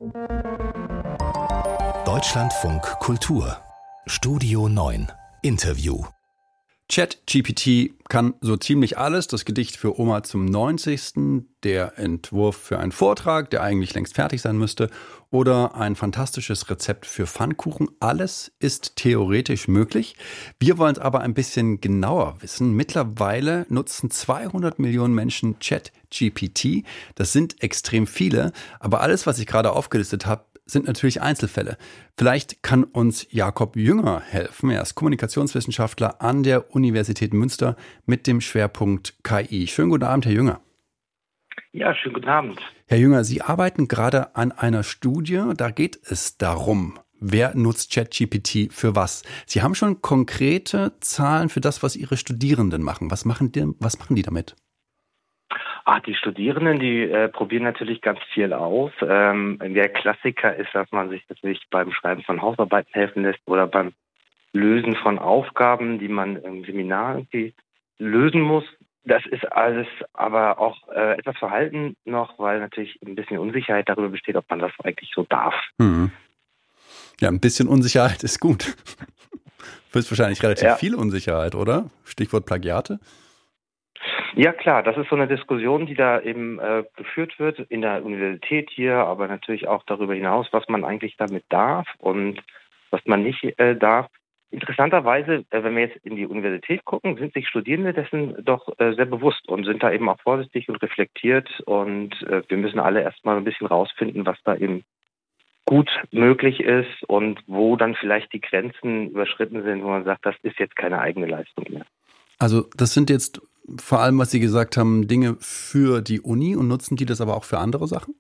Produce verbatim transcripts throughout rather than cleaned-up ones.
Deutschlandfunk Kultur Studio neun Interview. ChatGPT kann so ziemlich alles. Das Gedicht für Oma zum neunzigsten, der Entwurf für einen Vortrag, der eigentlich längst fertig sein müsste, oder ein fantastisches Rezept für Pfannkuchen. Alles ist theoretisch möglich. Wir wollen es aber ein bisschen genauer wissen. Mittlerweile nutzen zweihundert Millionen Menschen ChatGPT. Das sind extrem viele. Aber alles, was ich gerade aufgelistet habe, sind natürlich Einzelfälle. Vielleicht kann uns Jakob Jünger helfen. Er ist Kommunikationswissenschaftler an der Universität Münster mit dem Schwerpunkt K I. Schönen guten Abend, Herr Jünger. Ja, schönen guten Abend. Herr Jünger, Sie arbeiten gerade an einer Studie. Da geht es darum, wer nutzt ChatGPT für was. Sie haben schon konkrete Zahlen für das, was Ihre Studierenden machen. Was machen die, was machen die damit? Ah, die Studierenden, die äh, probieren natürlich ganz viel aus. Ähm, der Klassiker ist, dass man sich natürlich beim Schreiben von Hausarbeiten helfen lässt oder beim Lösen von Aufgaben, die man im Seminar irgendwie lösen muss. Das ist alles aber auch äh, etwas verhalten noch, weil natürlich ein bisschen Unsicherheit darüber besteht, ob man das eigentlich so darf. Hm. Ja, ein bisschen Unsicherheit ist gut. Höchstwahrscheinlich relativ ja. viel Unsicherheit, oder? Stichwort Plagiate. Ja klar, das ist so eine Diskussion, die da eben äh, geführt wird in der Universität hier, aber natürlich auch darüber hinaus, was man eigentlich damit darf und was man nicht äh, darf. Interessanterweise, äh, wenn wir jetzt in die Universität gucken, sind sich Studierende dessen doch äh, sehr bewusst und sind da eben auch vorsichtig und reflektiert und äh, wir müssen alle erstmal ein bisschen rausfinden, was da eben gut möglich ist und wo dann vielleicht die Grenzen überschritten sind, wo man sagt, das ist jetzt keine eigene Leistung mehr. Also das sind jetzt vor allem, was Sie gesagt haben, Dinge für die Uni und nutzen die das aber auch für andere Sachen?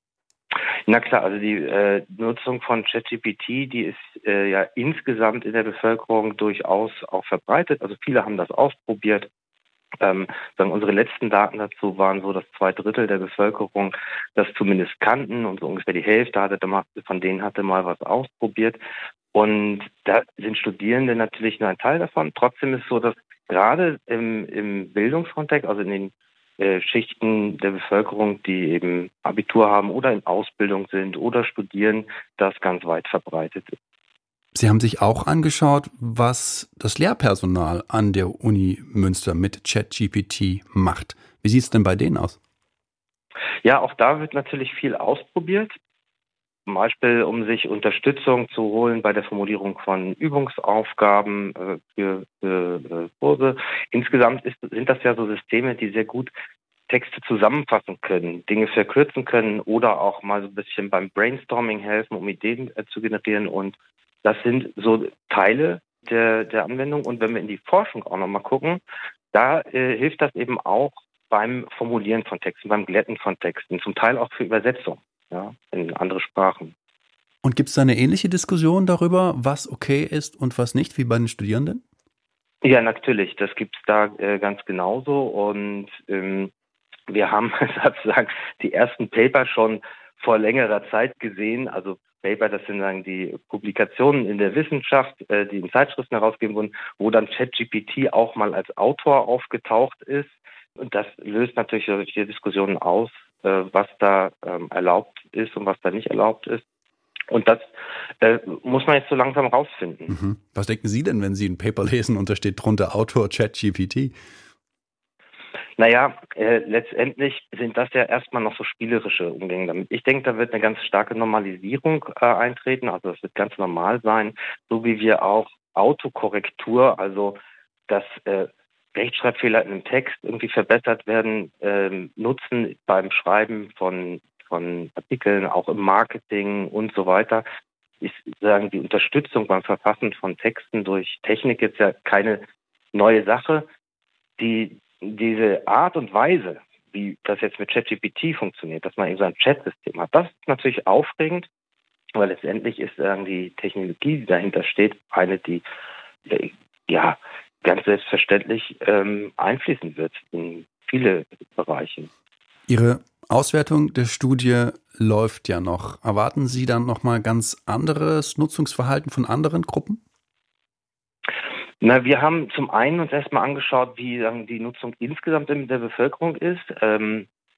Na klar, also die äh, Nutzung von ChatGPT, die ist äh, ja insgesamt in der Bevölkerung durchaus auch verbreitet. Also viele haben das ausprobiert. Ähm, sagen, unsere letzten Daten dazu waren so, dass zwei Drittel der Bevölkerung das zumindest kannten und so ungefähr die Hälfte hatte, von denen hatte mal was ausprobiert. Und da sind Studierende natürlich nur ein Teil davon. Trotzdem ist es so, dass gerade im, im Bildungskontext, also in den äh, Schichten der Bevölkerung, die eben Abitur haben oder in Ausbildung sind oder studieren, das ganz weit verbreitet ist. Sie haben sich auch angeschaut, was das Lehrpersonal an der Uni Münster mit ChatGPT macht. Wie sieht es denn bei denen aus? Ja, auch da wird natürlich viel ausprobiert. Zum Beispiel, um sich Unterstützung zu holen bei der Formulierung von Übungsaufgaben äh, für, für äh, Kurse. Insgesamt ist, sind das ja so Systeme, die sehr gut Texte zusammenfassen können, Dinge verkürzen können oder auch mal so ein bisschen beim Brainstorming helfen, um Ideen äh, zu generieren. Und das sind so Teile der, der Anwendung. Und wenn wir in die Forschung auch nochmal gucken, da äh, hilft das eben auch beim Formulieren von Texten, beim Glätten von Texten, zum Teil auch für Übersetzung. Ja, in andere Sprachen. Und gibt es da eine ähnliche Diskussion darüber, was okay ist und was nicht, wie bei den Studierenden? Ja, natürlich. Das gibt es da äh, ganz genauso. Und ähm, wir haben sozusagen die ersten Paper schon vor längerer Zeit gesehen. Also Paper, das sind dann die Publikationen in der Wissenschaft, äh, die in Zeitschriften herausgegeben wurden, wo dann ChatGPT auch mal als Autor aufgetaucht ist. Und das löst natürlich solche Diskussionen aus, was da ähm, erlaubt ist und was da nicht erlaubt ist. Und das äh, muss man jetzt so langsam rausfinden. Mhm. Was denken Sie denn, wenn Sie ein Paper lesen und da steht drunter Autor ChatGPT? Naja, äh, letztendlich sind das ja erstmal noch so spielerische Umgänge damit. Ich denke, da wird eine ganz starke Normalisierung äh, eintreten. Also es wird ganz normal sein, so wie wir auch Autokorrektur, also das äh, Rechtschreibfehler in einem Text irgendwie verbessert werden, ähm, nutzen beim Schreiben von, von Artikeln, auch im Marketing und so weiter. Ich sagen, die Unterstützung beim Verfassen von Texten durch Technik jetzt ja keine neue Sache. Die, diese Art und Weise, wie das jetzt mit ChatGPT funktioniert, dass man eben so ein Chat-System hat, das ist natürlich aufregend, weil letztendlich ist sagen, die Technologie, die dahinter steht, eine, die ja ganz selbstverständlich ähm, einfließen wird in viele Bereiche. Ihre Auswertung der Studie läuft ja noch. Erwarten Sie dann nochmal ganz anderes Nutzungsverhalten von anderen Gruppen? Na, wir haben zum einen uns erstmal angeschaut, wie sagen, die Nutzung insgesamt in der Bevölkerung ist. Ähm,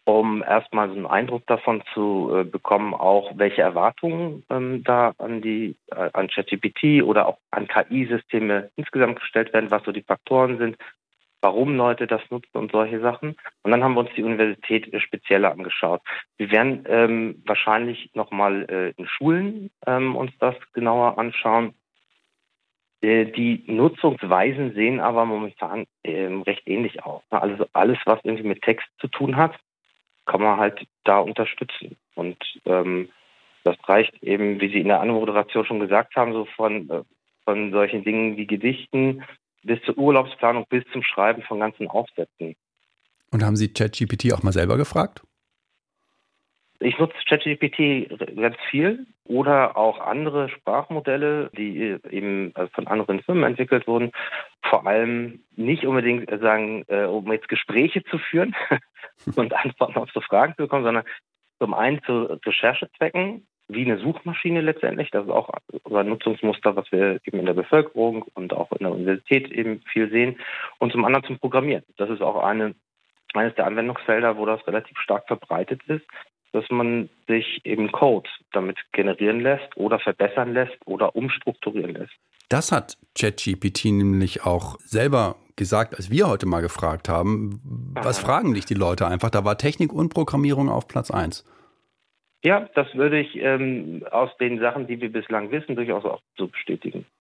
um erstmal so einen Eindruck davon zu äh, bekommen, auch welche Erwartungen ähm, da an die äh, an ChatGPT oder auch an K I-Systeme insgesamt gestellt werden, was so die Faktoren sind, warum Leute das nutzen und solche Sachen. Und dann haben wir uns die Universität äh, spezieller angeschaut. Wir werden ähm, wahrscheinlich nochmal äh, in Schulen ähm, uns das genauer anschauen. Äh, die Nutzungsweisen sehen aber momentan äh, recht ähnlich aus. Also alles, was irgendwie mit Text zu tun hat, kann man halt da unterstützen. Und ähm, das reicht eben, wie Sie in der Anmoderation schon gesagt haben, so von, äh, von solchen Dingen wie Gedichten bis zur Urlaubsplanung, bis zum Schreiben von ganzen Aufsätzen. Und haben Sie ChatGPT auch mal selber gefragt? Ich nutze ChatGPT ganz viel oder auch andere Sprachmodelle, die eben von anderen Firmen entwickelt wurden. Vor allem nicht unbedingt sagen, um jetzt Gespräche zu führen und Antworten auf so Fragen zu bekommen, sondern zum einen zu Recherchezwecken, wie eine Suchmaschine letztendlich. Das ist auch unser Nutzungsmuster, was wir eben in der Bevölkerung und auch in der Universität eben viel sehen. Und zum anderen zum Programmieren. Das ist auch eine, eines der Anwendungsfelder, wo das relativ stark verbreitet ist, dass man sich eben Code damit generieren lässt oder verbessern lässt oder umstrukturieren lässt. Das hat ChatGPT nämlich auch selber gesagt, als wir heute mal gefragt haben. Was Aha. fragen dich die Leute einfach? Da war Technik und Programmierung auf Platz eins. Ja, das würde ich ähm, aus den Sachen, die wir bislang wissen, durchaus auch so bestätigen.